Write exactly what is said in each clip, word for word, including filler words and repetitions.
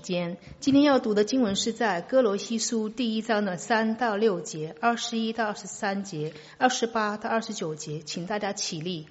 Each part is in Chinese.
间，今天要读的经文是在哥罗西书第一章的三到六节、二十一到二十三节、二十八到二十九节，请大家起立。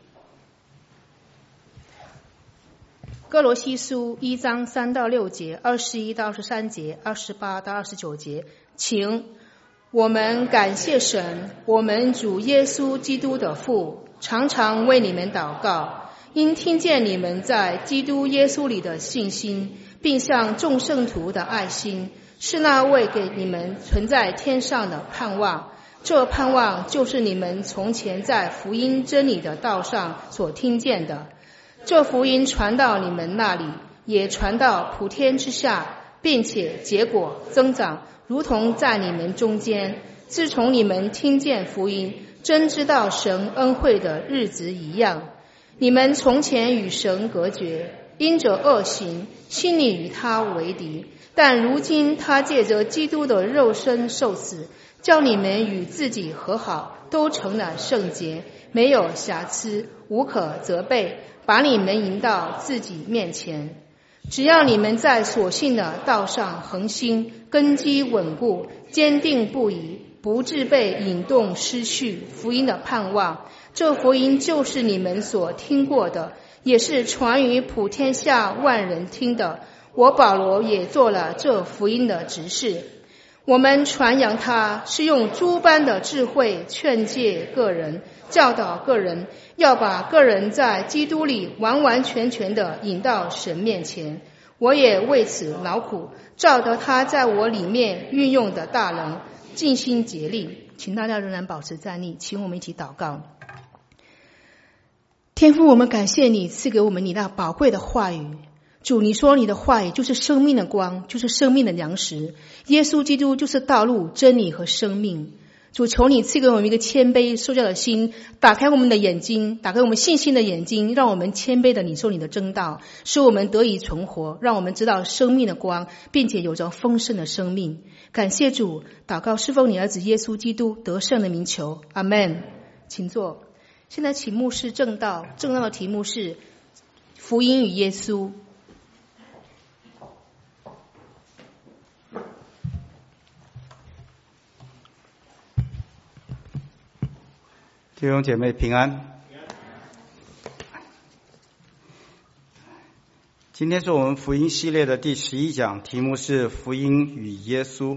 哥罗西书一章三到六节、二十一到二十三节、二十八到二十九节，请我们感谢神，我们主耶稣基督的父，常常为你们祷告，因听见你们在基督耶稣里的信心，并向众圣徒的爱心，是那位给你们存在天上的盼望。这盼望就是你们从前在福音真理的道上所听见的。这福音传到你们那里，也传到普天之下，并且结果增长，如同在你们中间。自从你们听见福音，真知道神恩惠的日子一样。你们从前与神隔绝，因着恶行，心里与他为敌，但如今他借着基督的肉身受死，叫你们与自己和好，都成了圣洁，没有瑕疵，无可责备，把你们引到自己面前。只要你们在所信的道上恒心，根基稳固，坚定不移，不致被引动失去福音的盼望。这福音就是你们所听过的，也是传于普天下万人听的。我保罗也做了这福音的执事。我们传扬它，是用诸般的智慧劝诫个人，教导个人，要把个人在基督里完完全全的引到神面前。我也为此劳苦，照着他在我里面运用的大能，尽心竭力。请大家仍然保持站立，请我们一起祷告。天父，我们感谢你赐给我们你那宝贵的话语。主，你说你的话语就是生命的光，就是生命的粮食。耶稣基督就是道路、真理和生命。主，求你赐给我们一个谦卑受教的心，打开我们的眼睛，打开我们信心的眼睛，让我们谦卑的领受你的真道，使我们得以存活，让我们知道生命的光，并且有着丰盛的生命。感谢主，祷告是奉你儿子耶稣基督得胜的名求，阿们。请坐。现在请牧师正道，正道的题目是福音与耶稣。 弟兄姐妹平安。今天是我们福音系列的第十一讲，题目是福音与耶稣。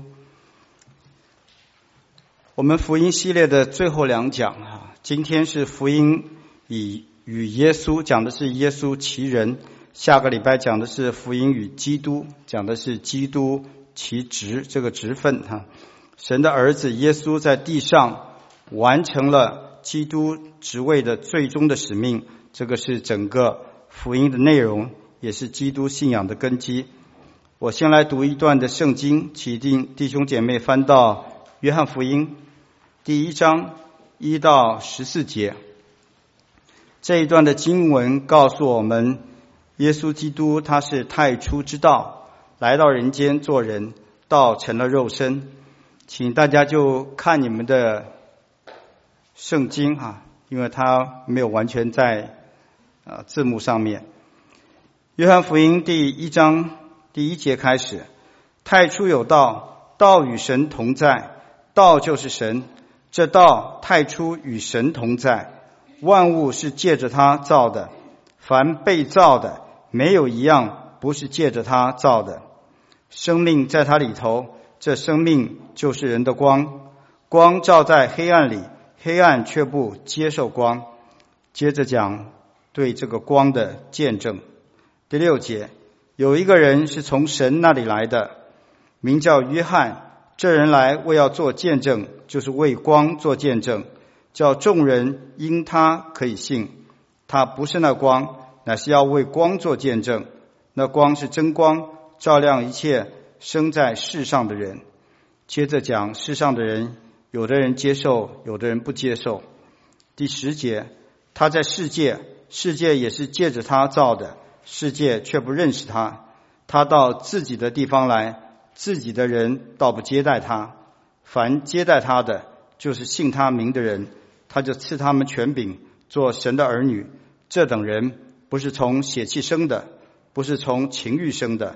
我们福音系列的最后两讲啊，今天是福音与与耶稣，讲的是耶稣其人；下个礼拜讲的是福音与基督，讲的是基督其职，这个职分哈。神的儿子耶稣在地上完成了基督职位的最终的使命，这个是整个福音的内容，也是基督信仰的根基。我先来读一段的圣经，请弟兄姐妹翻到约翰福音第一章一到十四节。这一段的经文告诉我们，耶稣基督他是太初之道，来到人间做人，道成了肉身。请大家就看你们的圣经啊，因为它没有完全在呃字幕上面。约翰福音第一章第一节开始，太初有道，道与神同在，道就是神，这道太初与神同在，万物是借着他造的，凡被造的没有一样不是借着他造的。生命在他里头，这生命就是人的光，光照在黑暗里，黑暗却不接受光。接着讲对这个光的见证。第六节，有一个人是从神那里来的，名叫约翰，这人来为要做见证，就是为光做见证，叫众人因他可以信。他不是那光，乃是要为光做见证。那光是真光，照亮一切生在世上的人。接着讲世上的人，有的人接受，有的人不接受。第十节，他在世界，世界也是借着他造的，世界却不认识他。他到自己的地方来，自己的人倒不接待他。凡接待他的，就是信他名的人，他就赐他们权柄，做神的儿女。这等人不是从血气生的，不是从情欲生的，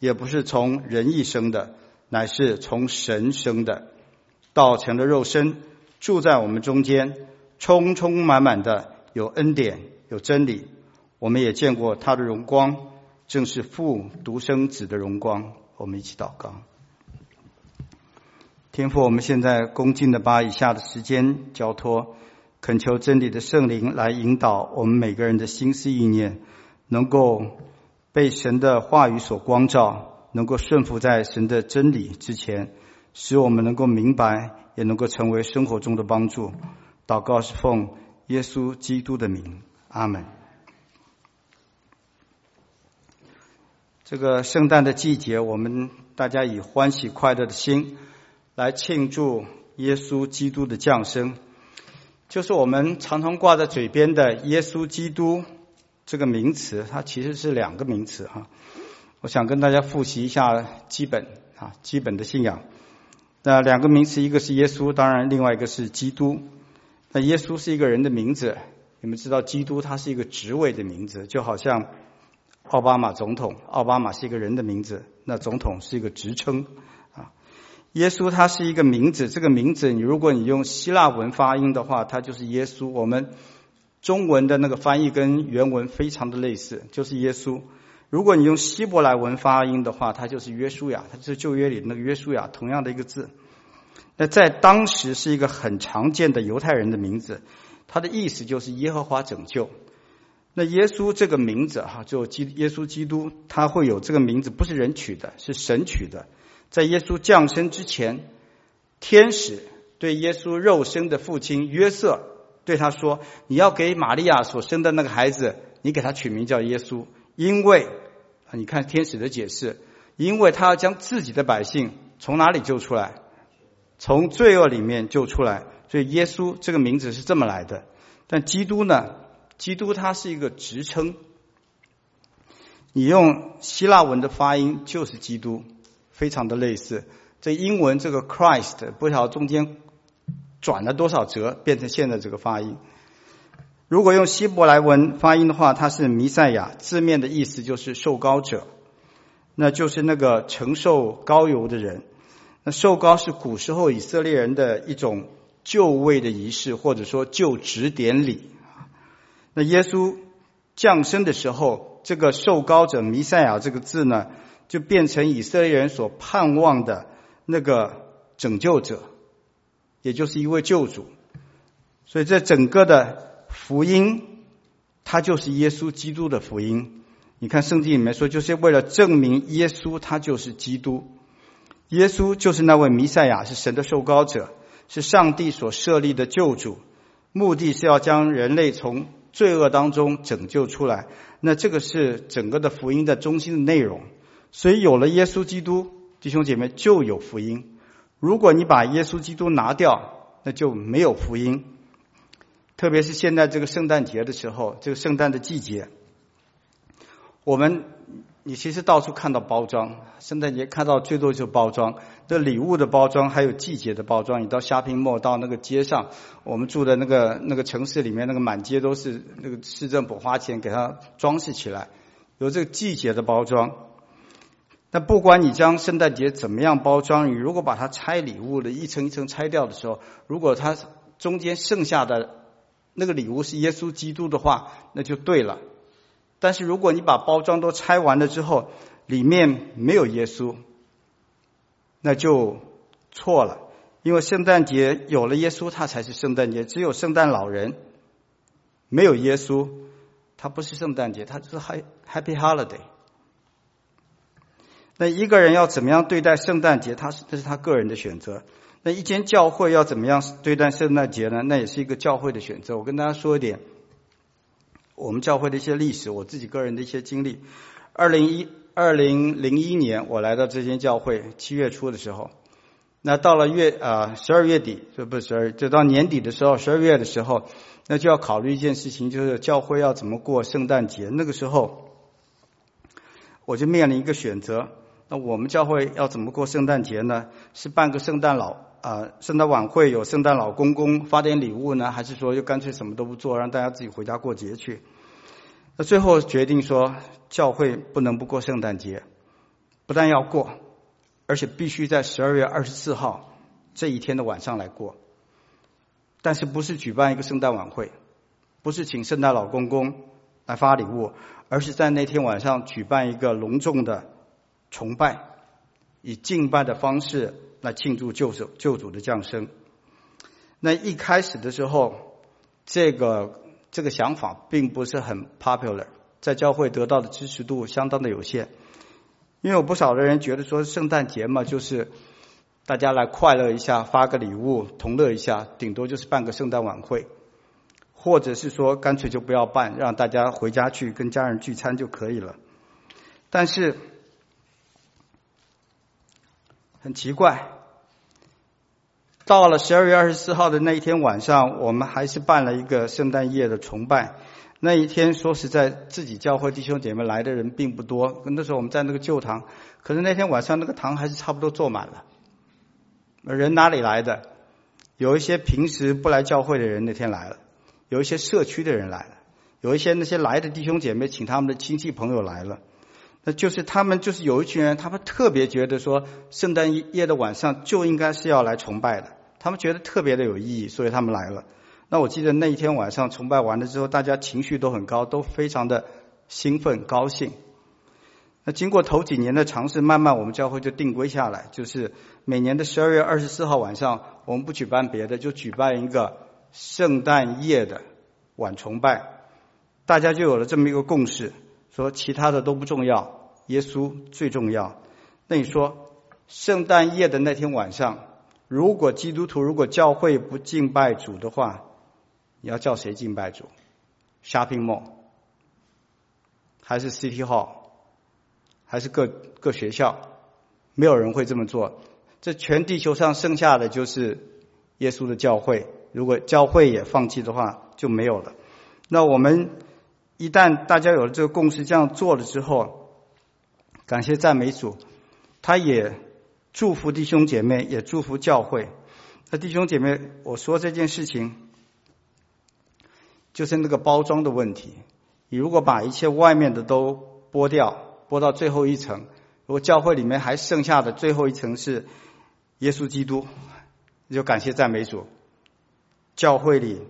也不是从人意生的，乃是从神生的，道成了肉身，住在我们中间，充充满满的有恩典有真理。我们也见过他的荣光，正是父独生子的荣光。我们一起祷告。天父，我们现在恭敬的把以下的时间交托，恳求真理的圣灵来引导我们每个人的心思意念，能够被神的话语所光照，能够顺服在神的真理之前，使我们能够明白，也能够成为生活中的帮助。祷告是奉耶稣基督的名，阿们。这个圣诞的季节，我们大家以欢喜快乐的心来庆祝耶稣基督的降生，就是我们常常挂在嘴边的耶稣基督这个名词，它其实是两个名词哈。我想跟大家复习一下基本啊基本的信仰。那两个名词，一个是耶稣，当然另外一个是基督。那耶稣是一个人的名字，你们知道基督他是一个职位的名字，就好像奥巴马总统，奥巴马是一个人的名字，那总统是一个职称啊。耶稣他是一个名字，这个名字你如果你用希腊文发音的话，它就是耶稣。我们中文的那个翻译跟原文非常的类似，就是耶稣。如果你用希伯来文发音的话，它就是约书亚，它就是旧约里那个约书亚，同样的一个字。那在当时是一个很常见的犹太人的名字，它的意思就是耶和华拯救。那耶稣这个名字哈，就耶稣基督，他会有这个名字，不是人取的，是神取的。在耶稣降生之前，天使对耶稣肉身的父亲约瑟对他说，你要给玛利亚所生的那个孩子，你给他取名叫耶稣，因为你看天使的解释，因为他要将自己的百姓从哪里救出来？从罪恶里面救出来。所以耶稣这个名字是这么来的。但基督呢？基督它是一个职称，你用希腊文的发音就是基督，非常的类似。这英文这个 Christ 不晓得中间转了多少折，变成现在这个发音。如果用希伯来文发音的话，它是弥赛亚，字面的意思就是受膏者，那就是那个承受膏油的人。那受膏是古时候以色列人的一种就位的仪式，或者说就职典礼。那耶稣降生的时候，这个受膏者弥赛亚这个字呢，就变成以色列人所盼望的那个拯救者，也就是一位救主。所以这整个的福音，它就是耶稣基督的福音。你看圣经里面说，就是为了证明耶稣他就是基督，耶稣就是那位弥赛亚，是神的受膏者，是上帝所设立的救主，目的是要将人类从罪恶当中拯救出来。那这个是整个的福音的中心的内容。所以有了耶稣基督，弟兄姐妹，就有福音。如果你把耶稣基督拿掉，那就没有福音。特别是现在这个圣诞节的时候，这个圣诞的季节，我们你其实到处看到包装，圣诞节看到最多就是包装，这礼物的包装，还有季节的包装。你到shopping mall，到那个街上，我们住的那个那个城市里面，那个满街都是那个市政府花钱给它装饰起来，有这个季节的包装。那不管你将圣诞节怎么样包装，你如果把它拆礼物的一层一层拆掉的时候，如果它中间剩下的那个礼物是耶稣基督的话，那就对了。但是如果你把包装都拆完了之后，里面没有耶稣，那就错了。因为圣诞节有了耶稣，它才是圣诞节。只有圣诞老人，没有耶稣，它不是圣诞节，它是 Happy Holiday。那一个人要怎么样对待圣诞节，他是这是他个人的选择。那一间教会要怎么样对待圣诞节呢？那也是一个教会的选择。我跟大家说一点我们教会的一些历史，我自己个人的一些经历。二零一二零零一年，我来到这间教会，七月初的时候，那到了月啊十二月底，就不是十二，就到年底的时候，十二月的时候，那就要考虑一件事情，就是教会要怎么过圣诞节。那个时候，我就面临一个选择。那我们教会要怎么过圣诞节呢？是办个圣诞老啊、呃、圣诞晚会，有圣诞老公公发点礼物呢，还是说就干脆什么都不做，让大家自己回家过节去？那最后决定说，教会不能不过圣诞节。 不但要过，而且必须在十二月二十四号这一天的晚上来过。但是不是举办一个圣诞晚会，不是请圣诞老公公来发礼物，而是在那天晚上举办一个隆重的崇拜，以敬拜的方式来庆祝救主救主的降生。那一开始的时候，这个这个想法并不是很 popular， 在教会得到的支持度相当的有限。因为有不少的人觉得说圣诞节嘛，就是大家来快乐一下，发个礼物，同乐一下，顶多就是办个圣诞晚会，或者是说干脆就不要办，让大家回家去跟家人聚餐就可以了。但是很奇怪，到了十二月二十四号的那一天晚上，我们还是办了一个圣诞夜的崇拜。那一天说实在，自己教会弟兄姐妹来的人并不多，那时候我们在那个旧堂，可是那天晚上那个堂还是差不多坐满了。人哪里来的？有一些平时不来教会的人那天来了，有一些社区的人来了，有一些那些来的弟兄姐妹请他们的亲戚朋友来了。那就是他们就是有一群人，他们特别觉得说圣诞夜的晚上就应该是要来崇拜的，他们觉得特别的有意义，所以他们来了。那我记得那一天晚上崇拜完了之后，大家情绪都很高，都非常的兴奋高兴。那经过头几年的尝试，慢慢我们教会就定规下来，就是每年的十二月二十四号晚上，我们不举办别的，就举办一个圣诞夜的晚崇拜。大家就有了这么一个共识，说其他的都不重要，耶稣最重要。那你说圣诞夜的那天晚上，如果基督徒如果教会不敬拜主的话，你要叫谁敬拜主？ Shopping Mall 还是 City Hall 还是各各学校？没有人会这么做。这全地球上剩下的就是耶稣的教会，如果教会也放弃的话就没有了。那我们一旦大家有了这个共识，这样做了之后，感谢赞美主，他也祝福弟兄姐妹，也祝福教会。那弟兄姐妹，我说这件事情就是那个包装的问题。你如果把一切外面的都剥掉，剥到最后一层，如果教会里面还剩下的最后一层是耶稣基督，就感谢赞美主，教会里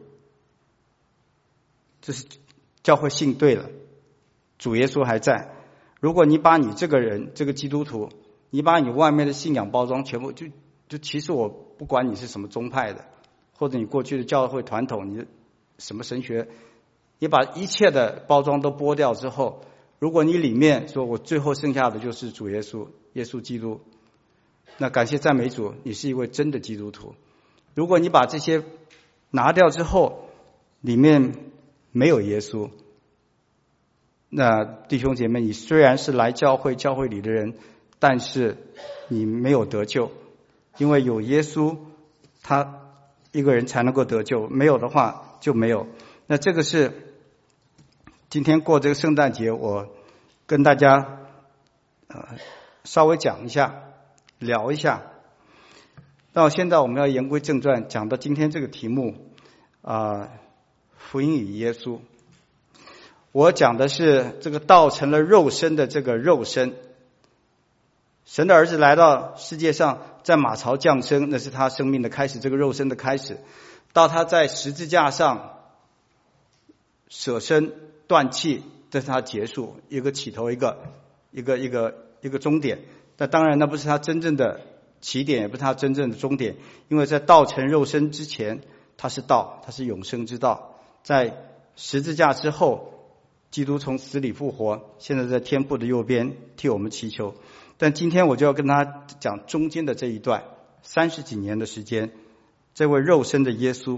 这是教会信对了，主耶稣还在。如果你把你这个人这个基督徒，你把你外面的信仰包装全部就就其实我不管你是什么宗派的，或者你过去的教会传统，你什么神学，你把一切的包装都剥掉之后，如果你里面说我最后剩下的就是主耶稣，耶稣基督，那感谢赞美主，你是一位真的基督徒。如果你把这些拿掉之后，里面没有耶稣，那弟兄姐妹，你虽然是来教会教会里的人，但是你没有得救，因为有耶稣，他一个人才能够得救，没有的话就没有。那这个是今天过这个圣诞节，我跟大家呃稍微讲一下，聊一下。那现在我们要言归正传，讲到今天这个题目啊、呃，福音与耶稣。我讲的是这个道成了肉身的这个肉身，神的儿子来到世界上，在马槽降生，那是他生命的开始，这个肉身的开始，到他在十字架上舍身断气，这是他结束，一个起头，一个一个一个一个终点。但当然那不是他真正的起点，也不是他真正的终点，因为在道成肉身之前，他是道，他是永生之道。在十字架之后，基督从死里复活，现在在天父的右边替我们祈求。但今天我就要跟他讲中间的这一段三十几年的时间，这位肉身的耶稣，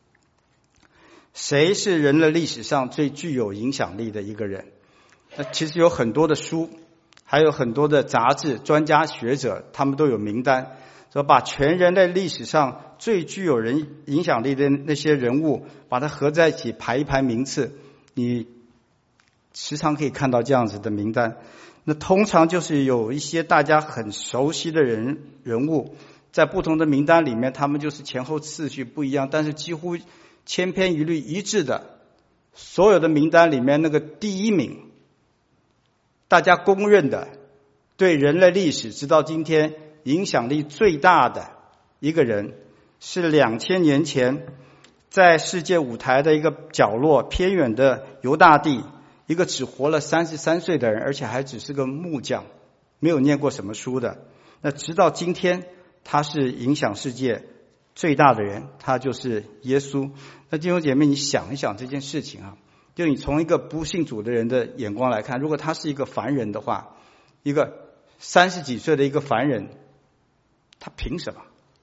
谁是人类历史上最具有影响力的一个人？那其实有很多的书，还有很多的杂志，专家学者他们都有名单，说把全人类历史上最具有人影响力的那些人物，把它合在一起排一排名次，你时常可以看到这样子的名单。那通常就是有一些大家很熟悉的人人物，在不同的名单里面，他们就是前后次序不一样，但是几乎千篇一律一致的，所有的名单里面那个第一名，大家公认的对人类历史直到今天影响力最大的一个人，是两千年前在世界舞台的一个角落偏远的犹大地，一个只活了三十三岁的人，而且还只是个木匠，没有念过什么书的。那直到今天他是影响世界最大的人，他就是耶稣。那弟兄姐妹，你想一想这件事情啊，就你从一个不信主的人的眼光来看，如果他是一个凡人的话，一个三十几岁的一个凡人，他凭什么？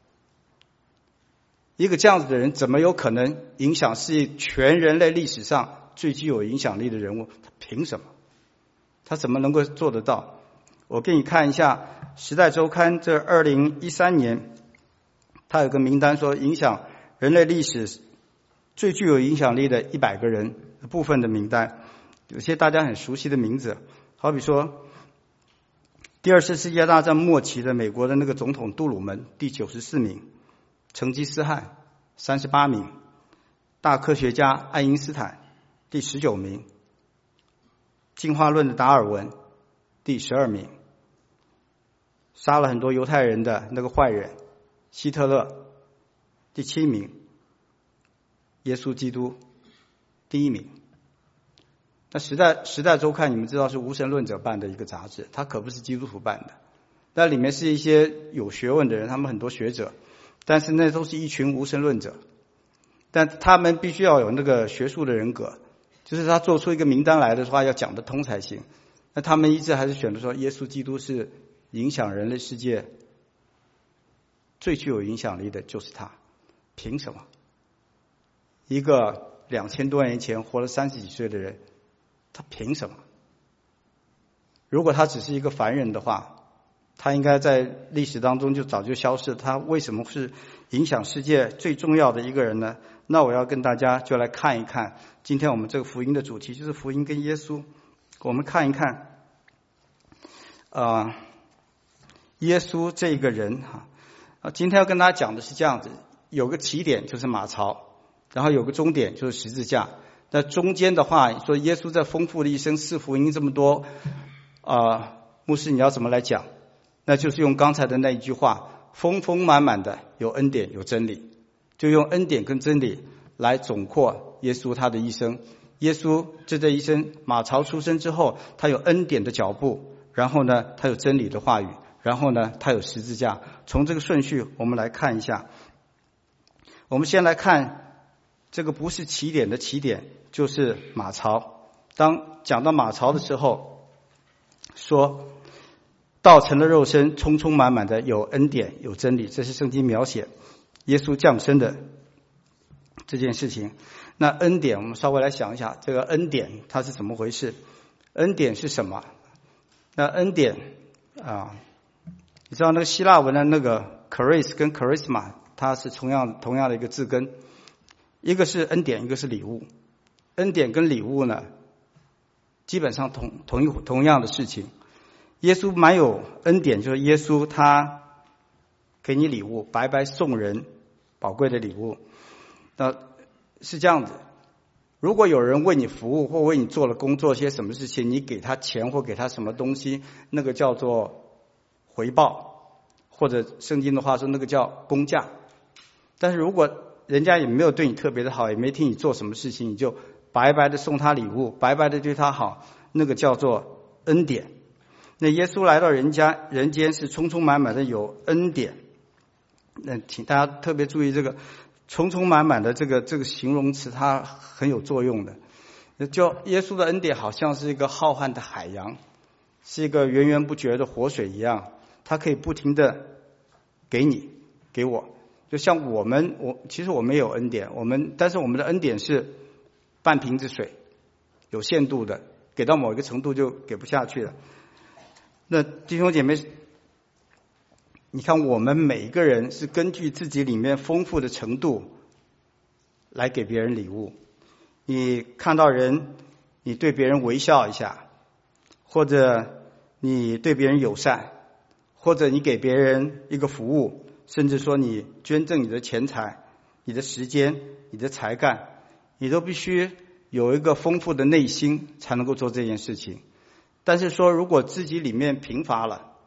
一个这样子的人怎么有可能影响是全人类历史上最具有影响力的人物？他凭什么？他怎么能够做得到？我给你看一下《时代周刊》这二零一三年，他有个名单说影响人类历史最具有影响力的一百个人部分的名单，有些大家很熟悉的名字，好比说第二次世界大战末期的美国的那个总统杜鲁门第九十四名，成吉思汗三十八名，大科学家爱因斯坦第十九名，进化论的达尔文第十二名，杀了很多犹太人的那个坏人希特勒第七名，耶稣基督第一名。那时代时代周刊你们知道是无神论者办的一个杂志，它可不是基督徒办的，那里面是一些有学问的人，他们很多学者，但是那都是一群无神论者，但他们必须要有那个学术的人格，就是他做出一个名单来的话要讲得通才行。那他们一致还是选择说耶稣基督是影响人类世界最具有影响力的就是他。凭什么？一个两千多年前活了三十几岁的人，他凭什么？如果他只是一个凡人的话，他应该在历史当中就早就消失，他为什么是影响世界最重要的一个人呢？那我要跟大家就来看一看，今天我们这个福音的主题就是福音跟耶稣。我们看一看啊、呃，耶稣这个人哈啊，今天要跟大家讲的是这样子，有个起点就是马槽，然后有个终点就是十字架。那中间的话说耶稣在丰富的一生四福音这么多啊、呃，牧师你要怎么来讲？那就是用刚才的那一句话，丰丰满满的有恩典有真理，就用恩典跟真理来总括耶稣他的一生。耶稣这这一生马槽出生之后，他有恩典的脚步，然后呢他有真理的话语，然后呢他有十字架。从这个顺序我们来看一下，我们先来看这个不是起点的起点，就是马槽。当讲到马槽的时候，说道成了肉身，充充满满的有恩典有真理，这是圣经描写耶稣降生的这件事情。那恩典我们稍微来想一下，这个恩典它是怎么回事？恩典是什么？那恩典啊，你知道那个希腊文的那个 charis 跟 charisma 它是同样同样的一个字根，一个是恩典，一个是礼物。恩典跟礼物呢基本上同同一同样的事情。耶稣蛮有恩典，就是耶稣他给你礼物，白白送人宝贵的礼物。那是这样子，如果有人为你服务或为你做了工作些什么事情，你给他钱或给他什么东西，那个叫做回报，或者圣经的话说那个叫工价。但是如果人家也没有对你特别的好，也没替你做什么事情，你就白白的送他礼物，白白的对他好，那个叫做恩典。那耶稣来到人家人间是充充满满的有恩典。那请大家特别注意这个充充满满的这个这个形容词，它很有作用的。就耶稣的恩典好像是一个浩瀚的海洋，是一个源源不绝的活水一样，它可以不停的给你给我。就像我们我其实我们也有恩典，我们但是我们的恩典是半瓶子水，有限度的，给到某一个程度就给不下去了。那弟兄姐妹，你看我们每一个人是根据自己里面丰富的程度来给别人礼物。你看到人，你对别人微笑一下，或者你对别人友善，或者你给别人一个服务，甚至说你捐赠你的钱财、你的时间、你的才干，你都必须有一个丰富的内心才能够做这件事情。但是说如果自己里面贫乏了，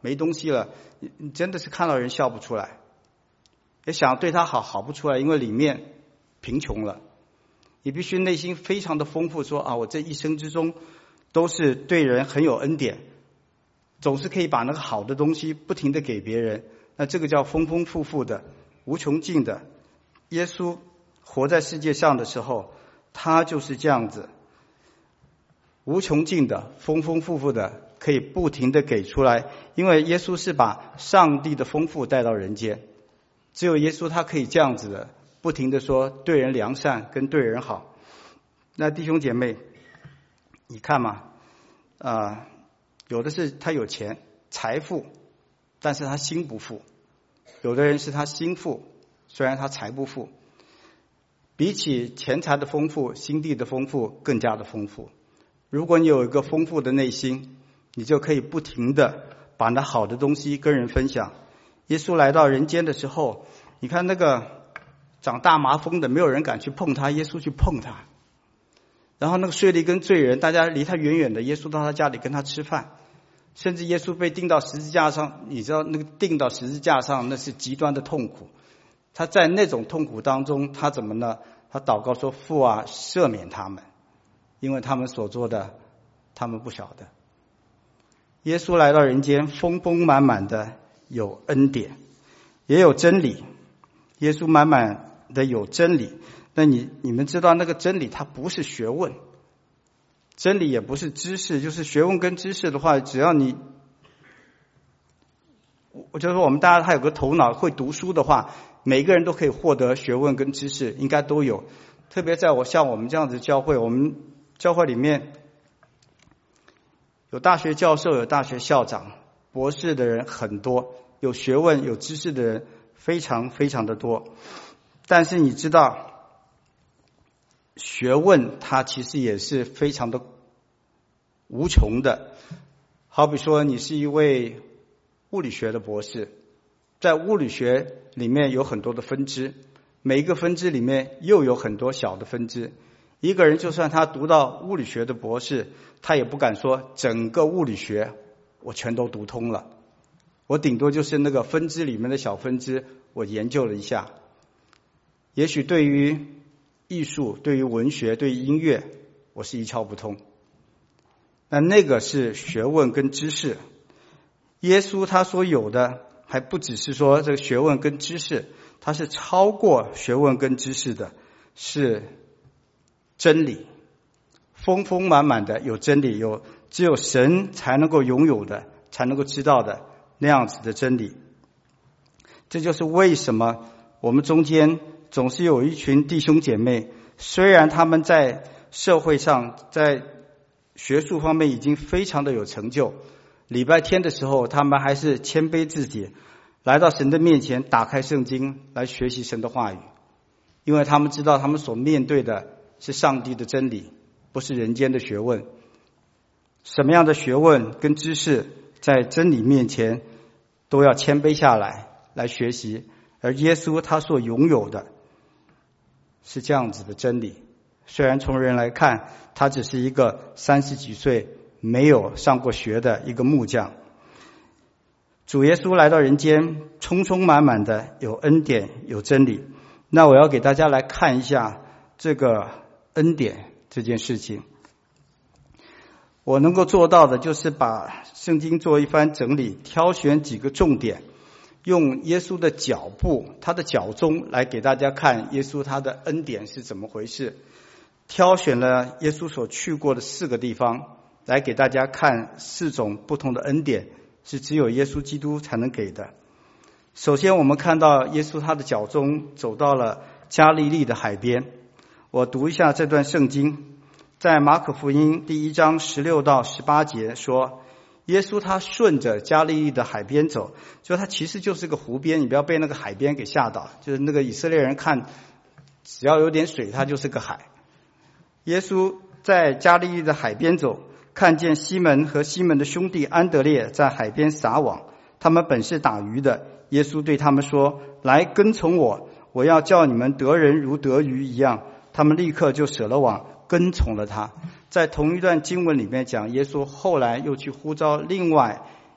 没东西了，你你真的是看到人笑不出来，也想对他好好不出来，因为里面贫穷了。你必须内心非常的丰富，说啊，我这一生之中都是对人很有恩典，总是可以把那个好的东西不停的给别人，那这个叫丰丰富富的，无穷尽的。耶稣活在世界上的时候，他就是这样子，无穷尽的，丰丰富富的，可以不停的给出来，因为耶稣是把上帝的丰富带到人间，只有耶稣他可以这样子的不停的说对人良善跟对人好。那弟兄姐妹你看嘛，啊、呃，有的是他有钱财富，但是他心不富；有的人是他心富，虽然他财不富。比起钱财的丰富，心地的丰富更加的丰富。如果你有一个丰富的内心，你就可以不停的把那好的东西跟人分享。耶稣来到人间的时候，你看那个长大麻风的，没有人敢去碰他，耶稣去碰他。然后那个税吏跟罪人，大家离他远远的，耶稣到他家里跟他吃饭。甚至耶稣被钉到十字架上，你知道那个钉到十字架上那是极端的痛苦。他在那种痛苦当中，他怎么呢？他祷告说，父啊，赦免他们，因为他们所做的他们不晓得。耶稣来到人间，丰丰满满的有恩典也有真理。耶稣满满的有真理，那你你们知道那个真理它不是学问，真理也不是知识。就是学问跟知识的话，只要你我就说我们大家还有个头脑会读书的话，每个人都可以获得学问跟知识，应该都有。特别在我像我们这样子教会，我们教会里面有大学教授，有大学校长，博士的人很多，有学问有知识的人非常非常的多。但是你知道学问它其实也是非常的无穷的。好比说你是一位物理学的博士，在物理学里面有很多的分支，每一个分支里面又有很多小的分支。一个人就算他读到物理学的博士，他也不敢说整个物理学我全都读通了，我顶多就是那个分支里面的小分支我研究了一下。也许对于艺术，对于文学，对于音乐，我是一窍不通，那那个是学问跟知识。耶稣他所有的还不只是说这个学问跟知识，它是超过学问跟知识的，是真理，丰丰满满的有真理，有只有神才能够拥有的，才能够知道的那样子的真理。这就是为什么我们中间总是有一群弟兄姐妹，虽然他们在社会上在学术方面已经非常的有成就，礼拜天的时候他们还是谦卑自己，来到神的面前，打开圣经来学习神的话语，因为他们知道他们所面对的是上帝的真理，不是人间的学问。什么样的学问跟知识在真理面前都要谦卑下来来学习，而耶稣他所拥有的是这样子的真理。虽然从人来看，他只是一个三十几岁没有上过学的一个木匠。主耶稣来到人间，充充满满的有恩典有真理。那我要给大家来看一下这个恩典这件事情。我能够做到的就是把圣经做一番整理，挑选几个重点，用耶稣的脚步，他的脚踪来给大家看耶稣他的恩典是怎么回事。挑选了耶稣所去过的四个地方，来给大家看四种不同的恩典，是只有耶稣基督才能给的。首先我们看到耶稣他的脚踪走到了加利利的海边。我读一下这段圣经，在马可福音第一章十六到十八节说，耶稣他顺着加利利的海边走，就他其实就是个湖边，你不要被那个海边给吓到，就是那个以色列人看只要有点水它就是个海。耶稣在加利利的海边走，看见西门和西门的兄弟安德烈在海边撒网，他们本是打鱼的。耶稣对他们说，来跟从我，我要叫你们得人如得鱼一样。他们立刻就舍了网，跟从了他。在同一段经文里面讲，耶稣后来又去呼召另外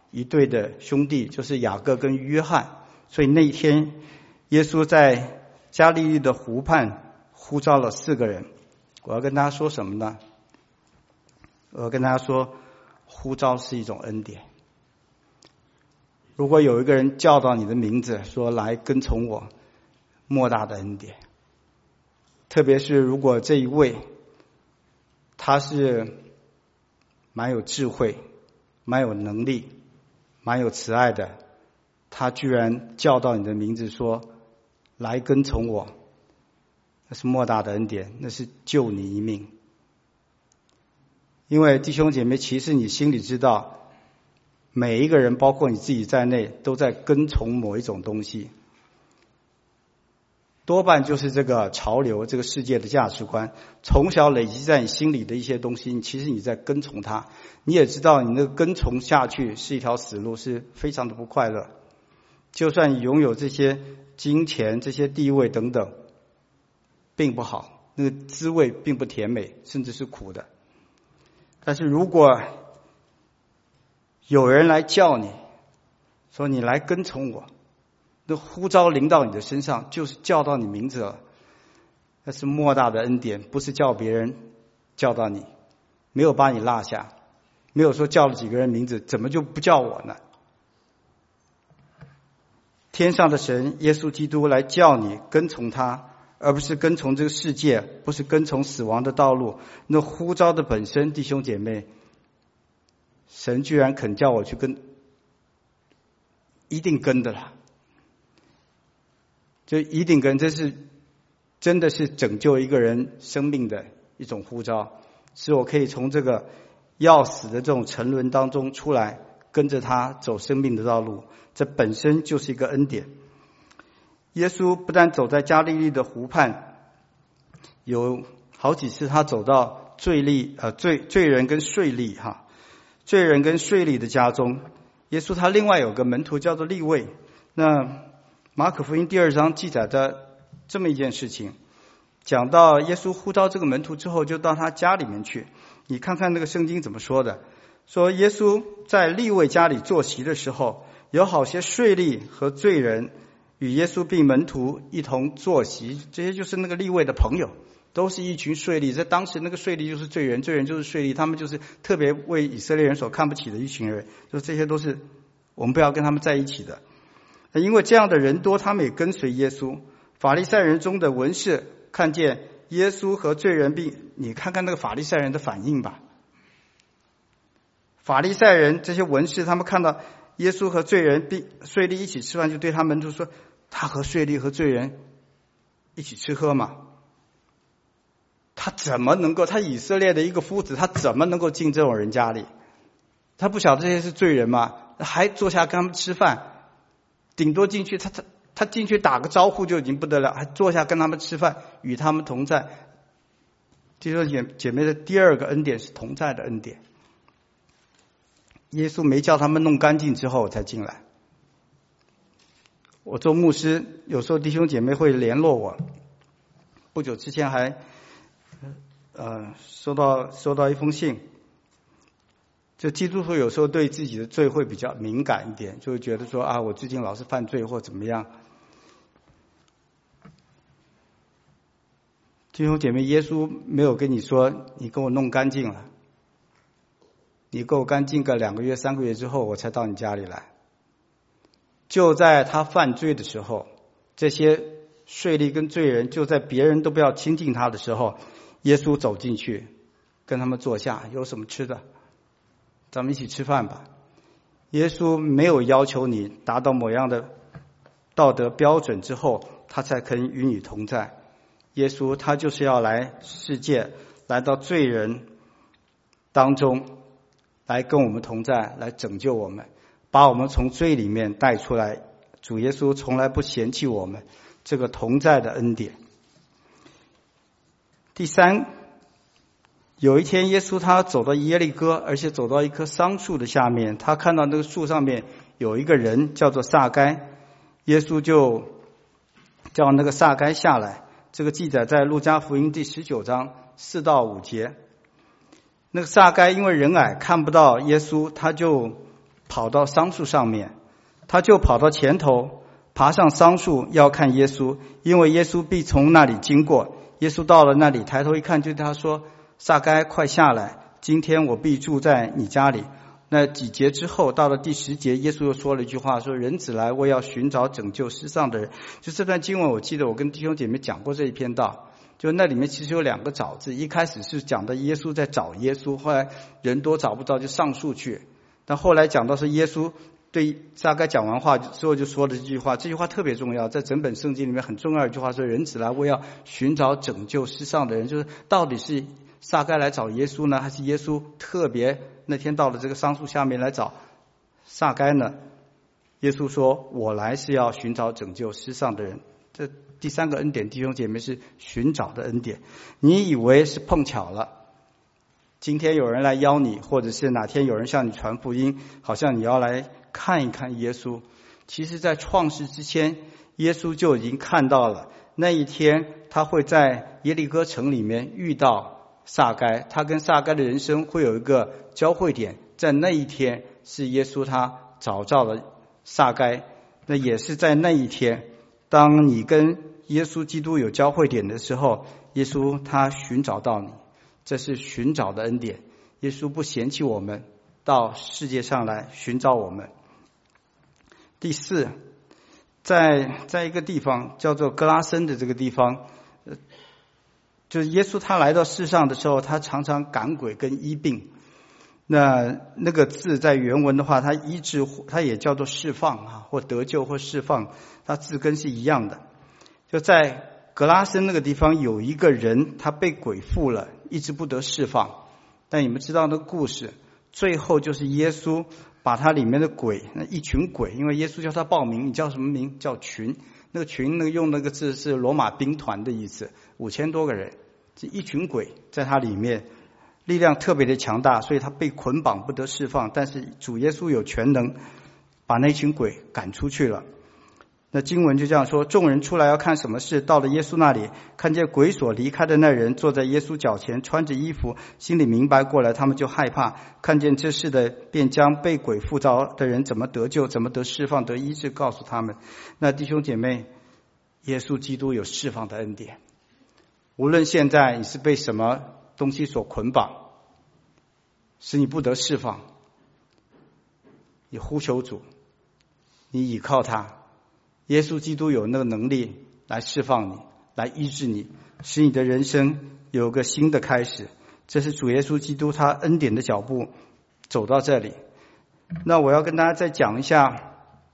一对的兄弟，就是雅各跟约翰。所以那一天耶稣在加利利的湖畔呼召了四个人。我要跟大家说什么呢？我要跟大家说，呼召是一种恩典。如果有一个人叫到你的名字，说来跟从我，莫大的恩典。特别是如果这一位他是蛮有智慧、蛮有能力、蛮有慈爱的，他居然叫到你的名字说来跟从我，那是莫大的恩典，那是救你一命。因为弟兄姐妹，其实你心里知道，每一个人包括你自己在内都在跟从某一种东西，多半就是这个潮流，这个世界的价值观，从小累积在你心里的一些东西，其实你在跟从它。你也知道你那个跟从下去是一条死路，是非常的不快乐。就算你拥有这些金钱、这些地位等等，并不好，那个滋味并不甜美，甚至是苦的。但是如果有人来叫你，说你来跟从我，那呼召临到你的身上，就是叫到你名字了，那是莫大的恩典，不是叫别人叫到你，没有把你落下，没有说叫了几个人名字，怎么就不叫我呢？天上的神耶稣基督来叫你跟从他，而不是跟从这个世界，不是跟从死亡的道路。那呼召的本身，弟兄姐妹，神居然肯叫我去跟，一定跟的啦，就一定跟，这是真的是拯救一个人生命的一种呼召，使我可以从这个要死的这种沉沦当中出来，跟着他走生命的道路，这本身就是一个恩典。耶稣不但走在加利利的湖畔，有好几次他走到罪吏呃罪罪人跟税吏哈，罪人跟税吏的家中。耶稣他另外有个门徒叫做利未。那马可福音第二章记载的这么一件事情，讲到耶稣呼召这个门徒之后，就到他家里面去。你看看那个圣经怎么说的，说耶稣在利未家里坐席的时候，有好些税吏和罪人与耶稣并门徒一同坐席，这些就是那个利未的朋友，都是一群税吏。在当时那个税吏就是罪人，罪人就是税吏，他们就是特别为以色列人所看不起的一群人，就这些都是我们不要跟他们在一起的。因为这样的人多，他们也跟随耶稣。法利赛人中的文士看见耶稣和罪人并，你看看那个法利赛人的反应吧。法利赛人这些文士，他们看到耶稣和罪人并税吏一起吃饭，就对他们就说，他和税吏和罪人一起吃喝嘛，他怎么能够，他以色列的一个夫子，他怎么能够进这种人家里？他不晓得这些是罪人吗？还坐下跟他们吃饭，顶多进去他他他进去打个招呼就已经不得了，还坐下跟他们吃饭，与他们同在。弟兄姐姐妹的第二个恩典是同在的恩典。耶稣没叫他们弄干净之后才进来。我做牧师，有时候弟兄姐妹会联络我，不久之前还呃收到收到一封信。就基督徒有时候对自己的罪会比较敏感一点，就会觉得说啊，我最近老是犯罪或怎么样。弟兄姐妹，耶稣没有跟你说你给我弄干净了，你给我干净个两个月三个月之后我才到你家里来。就在他犯罪的时候，这些税吏跟罪人就在别人都不要亲近他的时候，耶稣走进去跟他们坐下，有什么吃的咱们一起吃饭吧。耶稣没有要求你达到某样的道德标准之后他才肯与你同在。耶稣他就是要来世界，来到罪人当中，来跟我们同在，来拯救我们，把我们从罪里面带出来。主耶稣从来不嫌弃我们这个同在的恩典。第三，有一天耶稣他走到耶利哥，而且走到一棵桑树的下面，他看到那个树上面有一个人叫做撒该，耶稣就叫那个撒该下来。这个记载在路加福音第十九章四到五节。那个撒该因为人矮看不到耶稣，他就跑到桑树上面，他就跑到前头，爬上桑树要看耶稣，因为耶稣必从那里经过。耶稣到了那里，抬头一看，就对他说：撒该，快下来，今天我必住在你家里。那几节之后，到了第十节，耶稣又说了一句话，说：人子来，我要寻找拯救失丧的人。就这段经文，我记得我跟弟兄姐妹讲过这一篇道，就那里面其实有两个找字，一开始是讲的耶稣在找耶稣，后来人多找不到就上树去，但后来讲到是耶稣对撒该讲完话之后就说了这句话，这句话特别重要，在整本圣经里面很重要的一句话，说人子来，我要寻找拯救失丧的人。就是到底是撒该来找耶稣呢，还是耶稣特别那天到了这个桑树下面来找撒该呢？耶稣说：我来是要寻找拯救失丧的人。这第三个恩典，弟兄姐妹，是寻找的恩典。你以为是碰巧了，今天有人来邀你，或者是哪天有人向你传福音，好像你要来看一看耶稣。其实在创世之前，耶稣就已经看到了那一天他会在耶利哥城里面遇到撒该，他跟撒该的人生会有一个交汇点，在那一天是耶稣他找到了撒该。那也是在那一天，当你跟耶稣基督有交汇点的时候，耶稣他寻找到你，这是寻找的恩典。耶稣不嫌弃我们到世界上来寻找我们。第四，在在一个地方叫做格拉森的这个地方，就是耶稣他来到世上的时候，他常常赶鬼跟医病。那那个字在原文的话，它医治，它也叫做释放啊，或得救或释放，它字根是一样的。就在格拉森那个地方有一个人，他被鬼附了，一直不得释放。但你们知道那个故事，最后就是耶稣把他里面的鬼，那一群鬼，因为耶稣叫他报名，你叫什么名？叫群。那个群那个用那个字是罗马兵团的意思，五千多个人，这一群鬼在他里面，力量特别的强大，所以他被捆绑不得释放。但是主耶稣有全能，把那群鬼赶出去了。那经文就这样说：众人出来要看什么事，到了耶稣那里，看见鬼所离开的那人坐在耶稣脚前，穿着衣服，心里明白过来，他们就害怕。看见这事的，便将被鬼附着的人怎么得救，怎么得释放，得医治，告诉他们。那弟兄姐妹，耶稣基督有释放的恩典。无论现在你是被什么东西所捆绑，使你不得释放，你呼求主，你倚靠他，耶稣基督有那个能力来释放你，来医治你，使你的人生有个新的开始。这是主耶稣基督他恩典的脚步走到这里。那我要跟大家再讲一下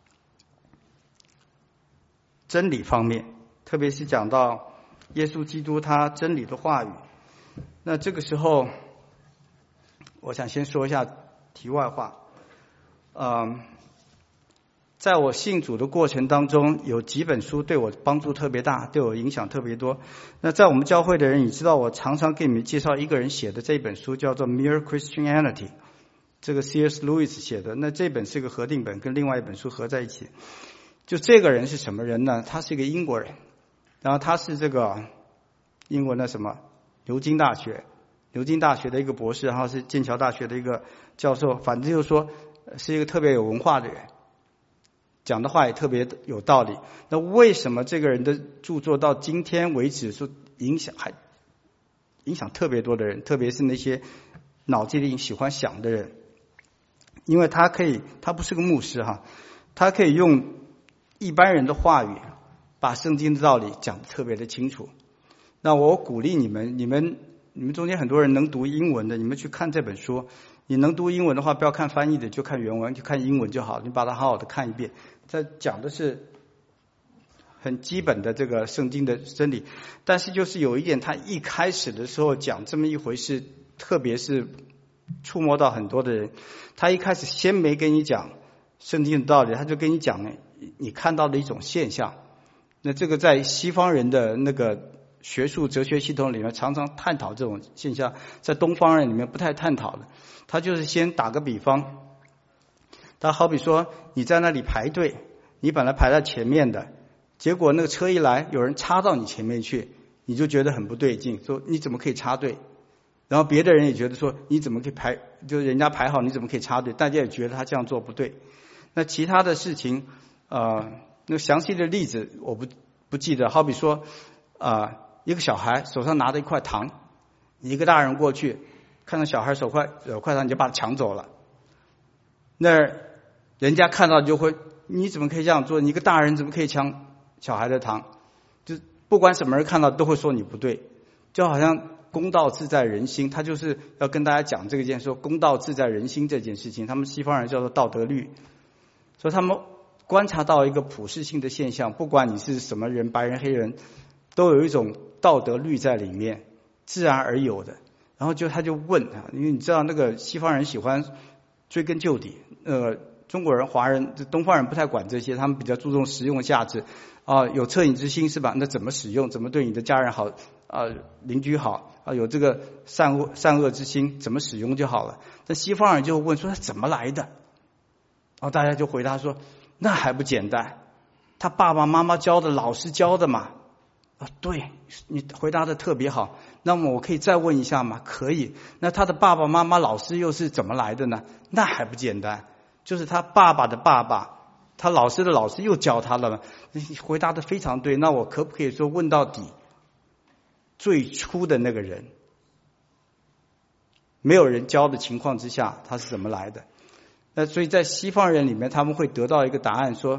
真理方面，特别是讲到耶稣基督他真理的话语。那这个时候我想先说一下题外话。嗯，在我信主的过程当中，有几本书对我帮助特别大，对我影响特别多。那在我们教会的人，你知道我常常给你们介绍一个人写的这本书，叫做 Mere Christianity， 这个 C S Lewis 写的。那这本是个合订本，跟另外一本书合在一起。就这个人是什么人呢？他是一个英国人，然后他是这个英国的什么牛津大学牛津大学的一个博士，然后是剑桥大学的一个教授，反正就是说是一个特别有文化的人，讲的话也特别有道理。那为什么这个人的著作到今天为止说影响还影响特别多的人，特别是那些脑筋里喜欢想的人？因为他可以，他不是个牧师哈，他可以用一般人的话语把圣经的道理讲得特别的清楚。那我鼓励你们，你们你们中间很多人能读英文的，你们去看这本书。你能读英文的话，不要看翻译的，就看原文，就看英文就好，你把它好好的看一遍。这讲的是很基本的这个圣经的真理，但是就是有一点，他一开始的时候讲这么一回事，特别是触摸到很多的人。他一开始先没跟你讲圣经的道理，他就跟你讲呢，你看到的一种现象。那这个在西方人的那个学术哲学系统里面常常探讨这种现象，在东方人里面不太探讨的。他就是先打个比方，他好比说你在那里排队，你本来排在前面的，结果那个车一来，有人插到你前面去，你就觉得很不对劲，说你怎么可以插队？ 然后别的人也觉得说你怎么可以排，就是人家排好你怎么可以插队，大家也觉得他这样做不对。那其他的事情呃那详细的例子我不不记得，好比说啊、呃、一个小孩手上拿着一块糖，你一个大人过去看到小孩手块有块糖，你就把它抢走了，那人家看到就会，你怎么可以这样做？你一个大人怎么可以抢小孩的糖？就不管什么人看到都会说你不对，就好像公道自在人心，他就是要跟大家讲这个件事，说公道自在人心这件事情，他们西方人叫做道德律，所以他们观察到一个普世性的现象，不管你是什么人，白人黑人，都有一种道德律在里面，自然而有的。然后就他就问啊，因为你知道那个西方人喜欢追根究底，呃，中国人、华人、东方人不太管这些，他们比较注重实用价值啊，有恻隐之心是吧？那怎么使用？怎么对你的家人好啊，邻居好啊？有这个善恶善恶之心，怎么使用就好了。但西方人就问说他怎么来的？然后大家就回答说那还不简单，他爸爸妈妈教的，老师教的嘛。啊，对，你回答的特别好。那么我可以再问一下吗？可以。那他的爸爸妈妈、老师又是怎么来的呢？那还不简单，就是他爸爸的爸爸，他老师的老师又教他了。你回答的非常对。那我可不可以说问到底，最初的那个人，没有人教的情况之下，他是怎么来的？那所以在西方人里面，他们会得到一个答案，说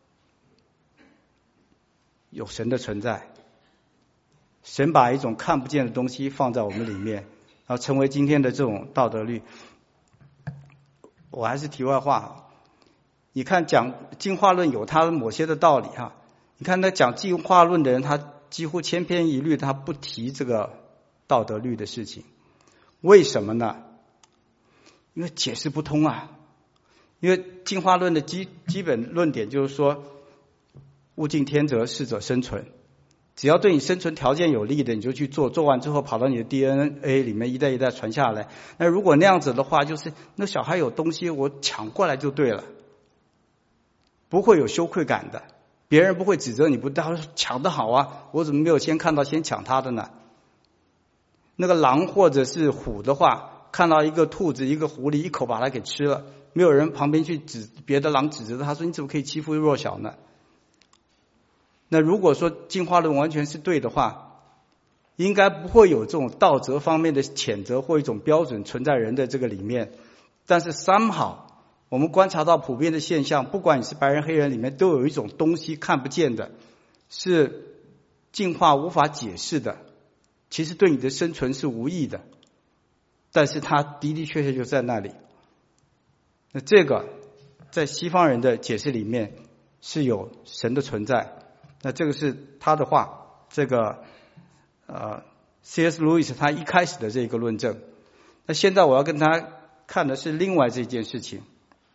有神的存在。神把一种看不见的东西放在我们里面，然后成为今天的这种道德律。我还是题外话，你看讲进化论有它某些的道理哈。你看那讲进化论的人，他几乎千篇一律，他不提这个道德律的事情。为什么呢？因为解释不通啊。因为进化论的基基本论点就是说，物竞天择，适者生存。只要对你生存条件有利的，你就去做，做完之后跑到你的 D N A 里面一代一代传下来。那如果那样子的话，就是那小孩有东西我抢过来就对了，不会有羞愧感的，别人不会指责你不，他说抢得好啊，我怎么没有先看到先抢他的呢？那个狼或者是虎的话，看到一个兔子一个狐狸，一口把它给吃了，没有人旁边去指别的狼指责他说你怎么可以欺负弱小呢？那如果说进化论完全是对的话，应该不会有这种道德方面的谴责或一种标准存在人的这个里面。但是somehow我们观察到普遍的现象，不管你是白人黑人，里面都有一种东西看不见的，是进化无法解释的，其实对你的生存是无益的，但是它的的确确就在那里。那这个在西方人的解释里面是有神的存在。那这个是他的话，这个呃 C S Lewis 他一开始的这个论证。那现在我要跟他看的是另外这件事情，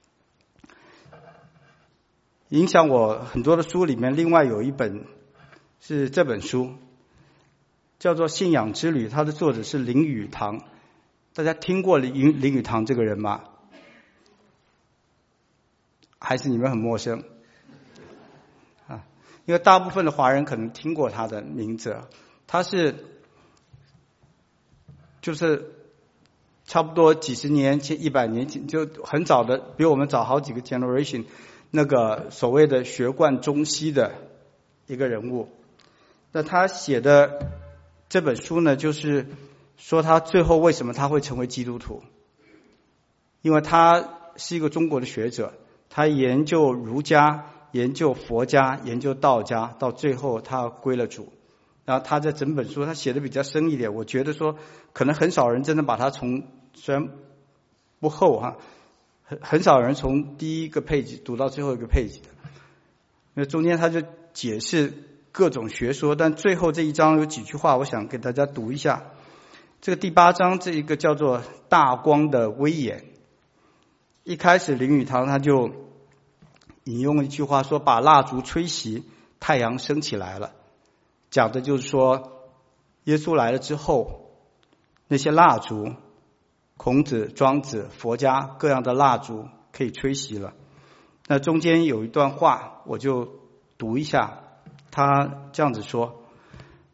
影响我很多的书里面，另外有一本是这本书，叫做《信仰之旅》，它的作者是林语堂。大家听过林林语堂这个人吗？还是你们很陌生？因为大部分的华人可能听过他的名字，他是就是差不多几十年前、一百年前就很早的，比我们早好几个 generation， 那个所谓的学贯中西的一个人物。那他写的这本书呢，就是说他最后为什么他会成为基督徒，因为他是一个中国的学者，他研究儒家，研究佛家，研究道家，到最后他归了主。然后他在整本书他写的比较深一点，我觉得说可能很少人真的把他从，虽然不厚哈，很很少人从第一个page读到最后一个page的，因为中间他就解释各种学说，但最后这一章有几句话我想给大家读一下。这个第八章这一个叫做大光的威严，一开始林语堂他就引用一句话说，把蜡烛吹熄，太阳升起来了，讲的就是说耶稣来了之后，那些蜡烛，孔子、庄子、佛家各样的蜡烛可以吹熄了。那中间有一段话我就读一下，他这样子说，把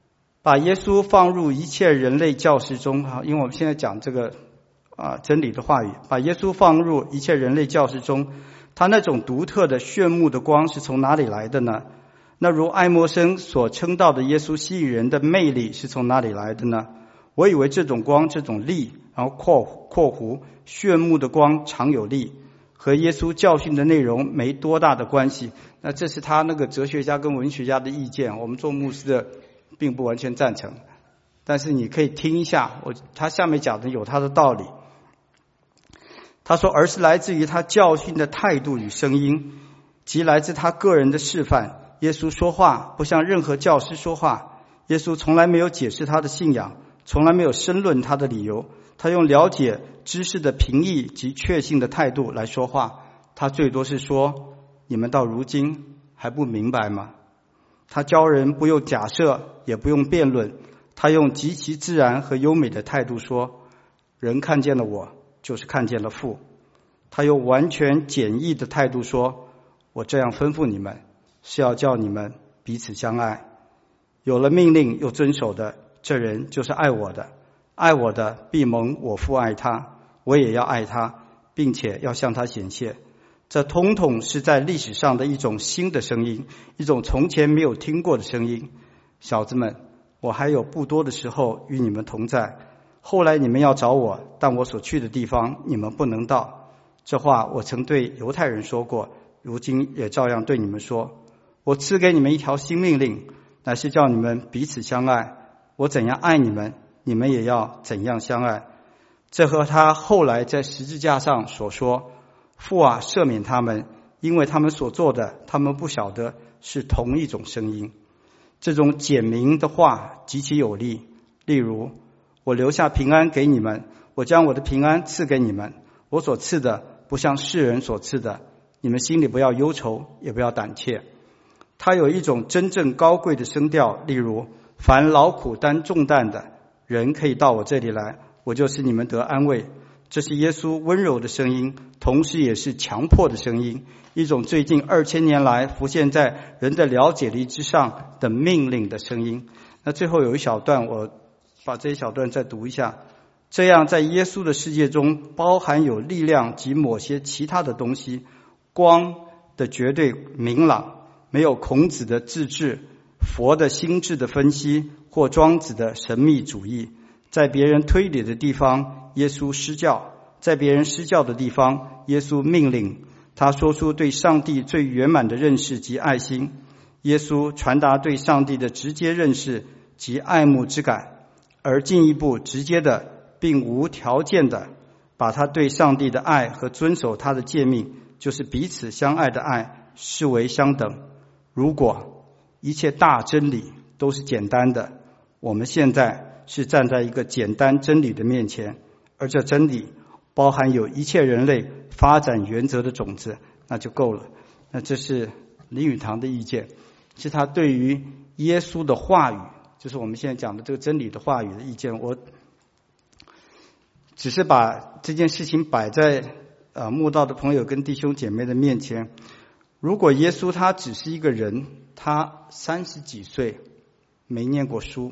把耶稣放入一切人类教室中，因为我们现在讲这个啊真理的话语，把耶稣放入一切人类教室中，他那种独特的炫目的光是从哪里来的呢？那如爱默生所称道的耶稣吸引人的魅力是从哪里来的呢？我以为这种光，这种力，然后括括弧炫目的光常有力，和耶稣教训的内容没多大的关系。那这是他那个哲学家跟文学家的意见，我们做牧师的并不完全赞成，但是你可以听一下，我他下面讲的有他的道理。他说，而是来自于他教训的态度与声音，即来自他个人的示范。耶稣说话不像任何教师说话，耶稣从来没有解释他的信仰，从来没有申论他的理由，他用了解知识的平易及确信的态度来说话。他最多是说，你们到如今还不明白吗？他教人不用假设，也不用辩论，他用极其自然和优美的态度说，人看见了我，就是看见了父。他用完全简易的态度说，我这样吩咐你们，是要叫你们彼此相爱。有了命令又遵守的，这人就是爱我的。爱我的必蒙我父爱他，我也要爱他，并且要向他显现。这统统是在历史上的一种新的声音，一种从前没有听过的声音。小子们，我还有不多的时候与你们同在，后来你们要找我，但我所去的地方你们不能到。这话我曾对犹太人说过，如今也照样对你们说。我赐给你们一条新命令，乃是叫你们彼此相爱。我怎样爱你们，你们也要怎样相爱。这和他后来在十字架上所说，父啊，赦免他们，因为他们所做的他们不晓得，是同一种声音。这种简明的话极其有力。例如，我留下平安给你们，我将我的平安赐给你们，我所赐的不像世人所赐的，你们心里不要忧愁，也不要胆怯。他有一种真正高贵的声调，例如，凡劳苦担重担的人可以到我这里来，我就使你们得安慰。这是耶稣温柔的声音，同时也是强迫的声音，一种最近二千年来浮现在人的了解力之上的命令的声音。那最后有一小段，我把这一小段再读一下。这样在耶稣的世界中包含有力量及某些其他的东西，光的绝对明朗，没有孔子的自治，佛的心智的分析，或庄子的神秘主义。在别人推理的地方，耶稣施教；在别人施教的地方，耶稣命令。他说出对上帝最圆满的认识及爱心。耶稣传达对上帝的直接认识及爱慕之感，而进一步直接的并无条件的把他对上帝的爱和遵守他的诫命，就是彼此相爱的爱，视为相等。如果一切大真理都是简单的，我们现在是站在一个简单真理的面前，而这真理包含有一切人类发展原则的种子，那就够了。那这是林语堂的意见，是他对于耶稣的话语，就是我们现在讲的这个真理的话语的意见。我只是把这件事情摆在呃慕道的朋友跟弟兄姐妹的面前。如果耶稣他只是一个人，他三十几岁没念过书，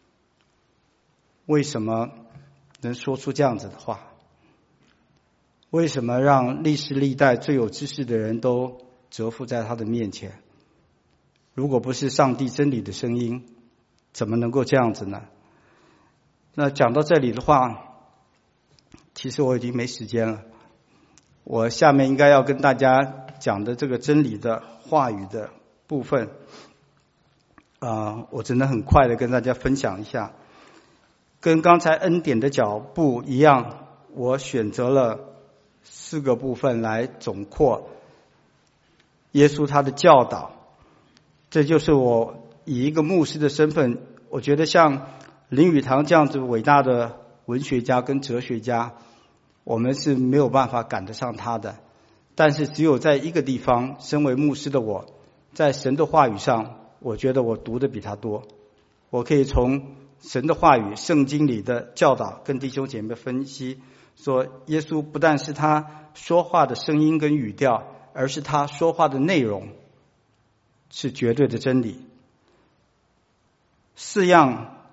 为什么能说出这样子的话？为什么让历世历代最有知识的人都折服在他的面前？如果不是上帝真理的声音，怎么能够这样子呢？那讲到这里的话，其实我已经没时间了。我下面应该要跟大家讲的这个真理的话语的部分，啊、呃，我只能很快的跟大家分享一下。跟刚才恩典的脚步一样，我选择了四个部分来总括耶稣他的教导。这就是我以一个牧师的身份，我觉得像林语堂这样子伟大的文学家跟哲学家，我们是没有办法赶得上他的。但是只有在一个地方，身为牧师的我，在神的话语上，我觉得我读的比他多。我可以从神的话语圣经里的教导跟弟兄姐妹分析，说耶稣不但是他说话的声音跟语调，而是他说话的内容是绝对的真理。四样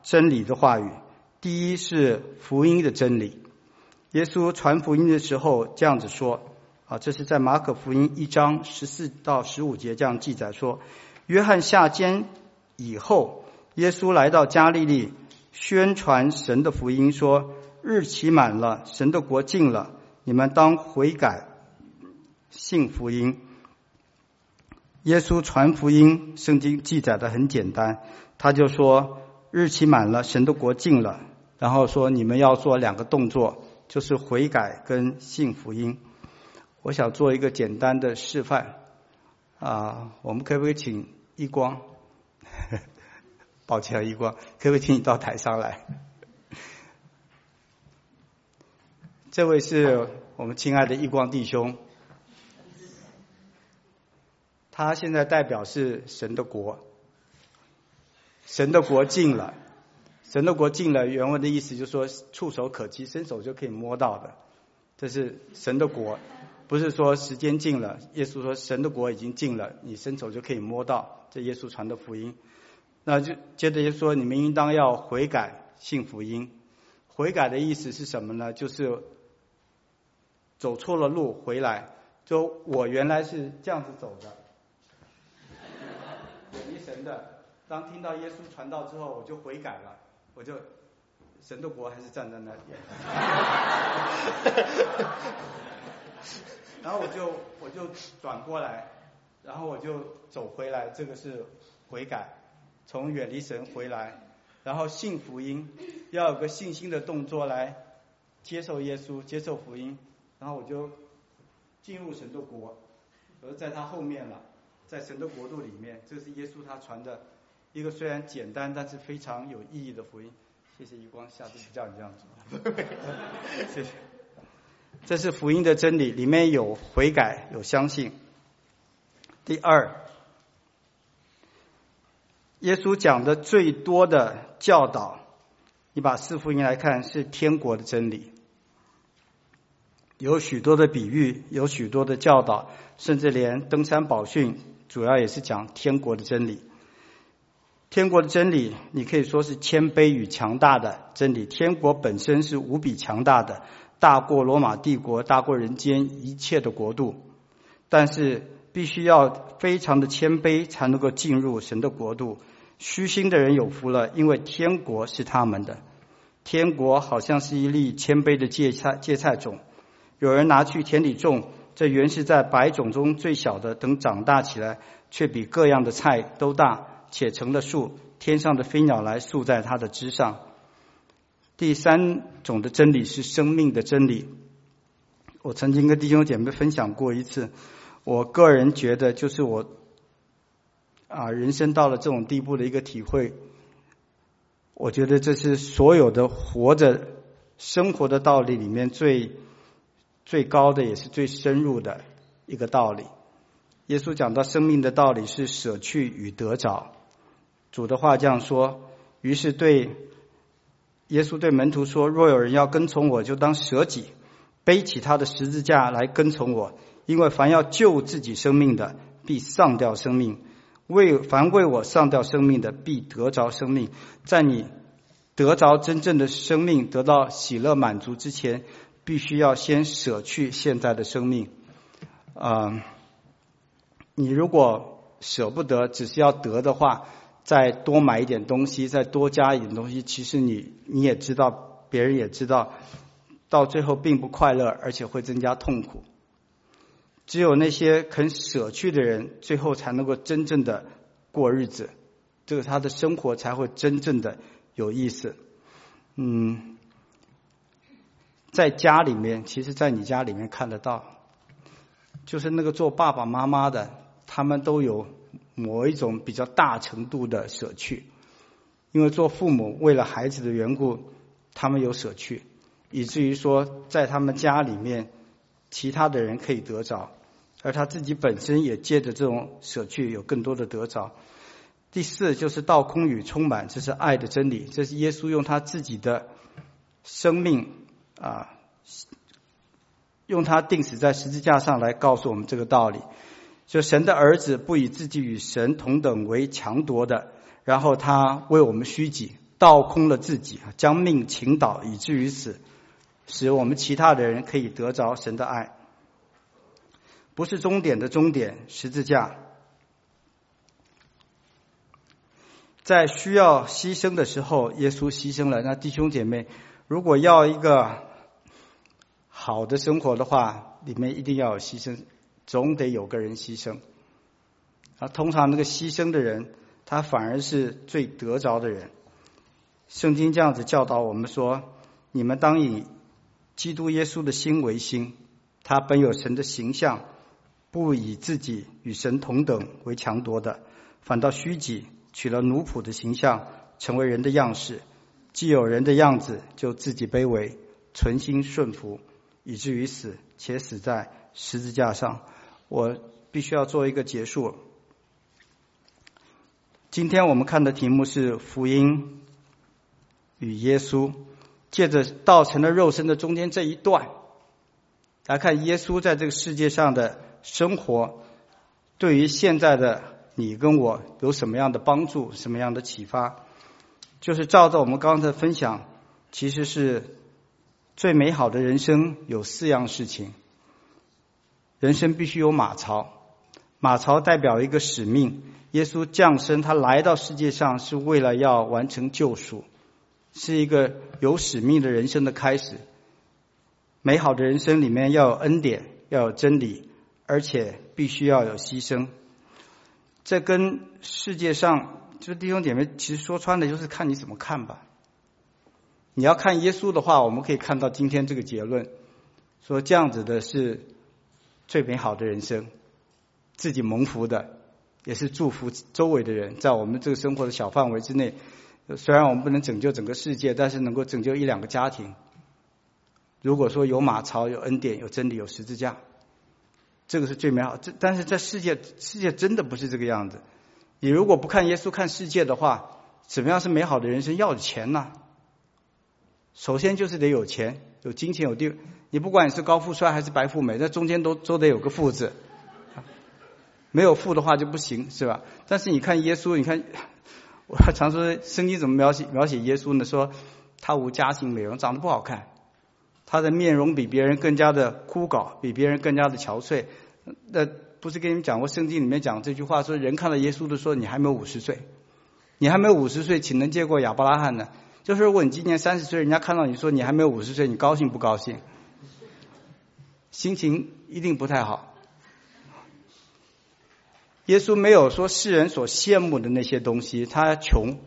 真理的话语。第一是福音的真理。耶稣传福音的时候这样子说啊，这是在马可福音一章十四到十五节这样记载说，约翰下监以后，耶稣来到加利利，宣传神的福音，说日期满了，神的国近了，你们当悔改，信福音。耶稣传福音，圣经记载的很简单，他就说日期满了，神的国近了，然后说你们要做两个动作，就是悔改跟信福音。我想做一个简单的示范啊，我们可不可以请一光抱歉一光，可不可以请你到台上来？这位是我们亲爱的一光弟兄，他现在代表是神的国，神的国近了，神的国近了，原文的意思就是说触手可及，伸手就可以摸到的，这是神的国，不是说时间近了。耶稣说神的国已经近了，你伸手就可以摸到，这耶稣传的福音。那就接着就说你们应当要悔改信福音。悔改的意思是什么呢？就是走错了路回来，就我原来是这样子走的，远离神的，当听到耶稣传道之后我就悔改了，我就神的国还是站在那边然后我就我就转过来，然后我就走回来，这个是悔改，从远离神回来，然后信福音，要有个信心的动作来接受耶稣，接受福音，然后我就进入神的国，而在他后面了，在神的国度里面，这是耶稣他传的一个虽然简单但是非常有意义的福音。谢谢一光，下次不叫你这样做谢谢。这是福音的真理，里面有悔改，有相信。第二，耶稣讲的最多的教导，你把四福音来看，是天国的真理，有许多的比喻，有许多的教导，甚至连登山宝训主要也是讲天国的真理。天国的真理你可以说是谦卑与强大的真理，天国本身是无比强大的，大过罗马帝国，大过人间一切的国度，但是必须要非常的谦卑才能够进入神的国度。虚心的人有福了，因为天国是他们的。天国好像是一粒谦卑的芥菜芥菜种，有人拿去田里种，这原是在百种中最小的，等长大起来，却比各样的菜都大，且成了树，天上的飞鸟来宿在它的枝上。第三种的真理是生命的真理。我曾经跟弟兄姐妹分享过一次，我个人觉得就是我啊人生到了这种地步的一个体会，我觉得这是所有的活着生活的道理里面最最高的也是最深入的一个道理。耶稣讲到生命的道理是舍去与得着，主的话这样说，于是对耶稣对门徒说，若有人要跟从我，就当舍己，背起他的十字架来跟从我，因为凡要救自己生命的，必丧掉生命，为凡为我丧掉生命的，必得着生命。在你得着真正的生命，得到喜乐满足之前，必须要先舍去现在的生命。呃，你如果舍不得，只是要得的话，再多买一点东西，再多加一点东西，其实你你也知道，别人也知道，到最后并不快乐，而且会增加痛苦。只有那些肯舍去的人，最后才能够真正的过日子，这个他的生活才会真正的有意思。嗯，在家里面，其实在你家里面看得到，就是那个做爸爸妈妈的，他们都有某一种比较大程度的舍去，因为做父母为了孩子的缘故，他们有舍去，以至于说在他们家里面其他的人可以得着，而他自己本身也借着这种舍去有更多的得着。第四就是道空与充满，这是爱的真理，这是耶稣用他自己的生命啊，用他钉死在十字架上来告诉我们这个道理。就神的儿子不以自己与神同等为强夺的，然后他为我们虚己， 倒空了自己，将命倾倒以至于死，使我们其他的人可以得着神的爱。不是终点的终点，十字架。在需要牺牲的时候，耶稣牺牲了。那弟兄姐妹，如果要一个好的生活的话，里面一定要有牺牲，总得有个人牺牲。啊，通常那个牺牲的人，他反而是最得着的人。圣经这样子教导我们说，你们当以基督耶稣的心为心，他本有神的形象，不以自己与神同等为强夺的，反倒虚己，取了奴仆的形象，成为人的样式。既有人的样子，就自己卑微，存心顺服，以至于死，且死在十字架上。我必须要做一个结束。今天我们看的题目是福音与耶稣，借着道成了肉身的中间这一段来看耶稣在这个世界上的生活，对于现在的你跟我有什么样的帮助，什么样的启发。就是照着我们刚才的分享，其实是最美好的人生有四样事情。人生必须有马槽，马槽代表一个使命。耶稣降生，他来到世界上是为了要完成救赎，是一个有使命的人生的开始。美好的人生里面要有恩典，要有真理，而且必须要有牺牲。这跟世界上就是弟兄姐妹，其实说穿了就是看你怎么看吧。你要看耶稣的话，我们可以看到今天这个结论，说这样子的是最美好的人生，自己蒙福的，也是祝福周围的人。在我们这个生活的小范围之内，虽然我们不能拯救整个世界，但是能够拯救一两个家庭。如果说有马槽，有恩典，有真理，有十字架，这个是最美好。但是在世界，世界真的不是这个样子。你如果不看耶稣，看世界的话，怎么样是美好的人生？要有钱呢、啊。首先就是得有钱，有金钱，有地位。你不管你是高富帅还是白富美，在中间都都得有个富字。没有富的话就不行，是吧？但是你看耶稣，你看我常说圣经怎么描写描写耶稣呢？说他无佳形美容，长得不好看，他的面容比别人更加的枯槁，比别人更加的憔悴。那不是跟你们讲过圣经里面讲这句话，说人看到耶稣的说你还没有五十岁，你还没有五十岁，岂能见过亚伯拉罕呢？就是如果你今年三十岁，人家看到你说你还没有五十岁，你高兴不高兴？心情一定不太好。耶稣没有说世人所羡慕的那些东西，他穷，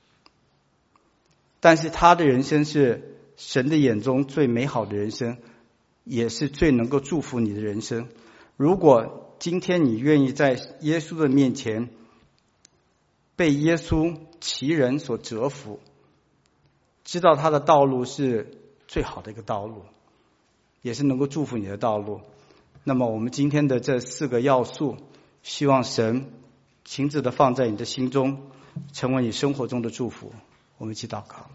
但是他的人生是神的眼中最美好的人生，也是最能够祝福你的人生。如果今天你愿意在耶稣的面前被耶稣其人所折服，知道他的道路是最好的一个道路，也是能够祝福你的道路，那么我们今天的这四个要素，希望神亲自的放在你的心中，成为你生活中的祝福。我们一起祷告。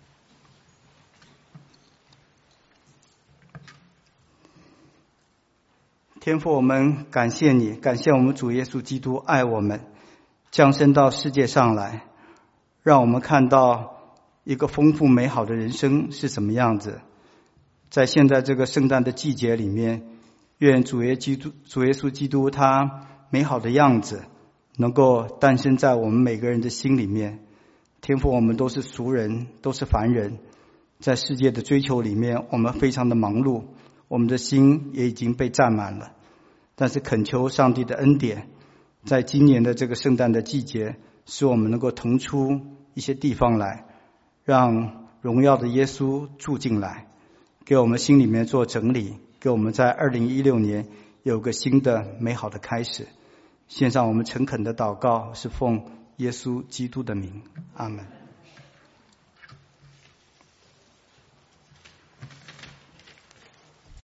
天父，我们感谢你，感谢我们主耶稣基督爱我们，降生到世界上来，让我们看到一个丰富美好的人生是什么样子。在现在这个圣诞的季节里面，愿主耶基督主耶稣基督他美好的样子能够诞生在我们每个人的心里面。天父，我们都是俗人，都是凡人，在世界的追求里面，我们非常的忙碌，我们的心也已经被占满了。但是恳求上帝的恩典，在今年的这个圣诞的季节，使我们能够腾出一些地方来，让荣耀的耶稣住进来，给我们心里面做整理，给我们在二零一六年有个新的美好的开始。献上我们诚恳的祷告，是奉耶稣基督的名，阿们。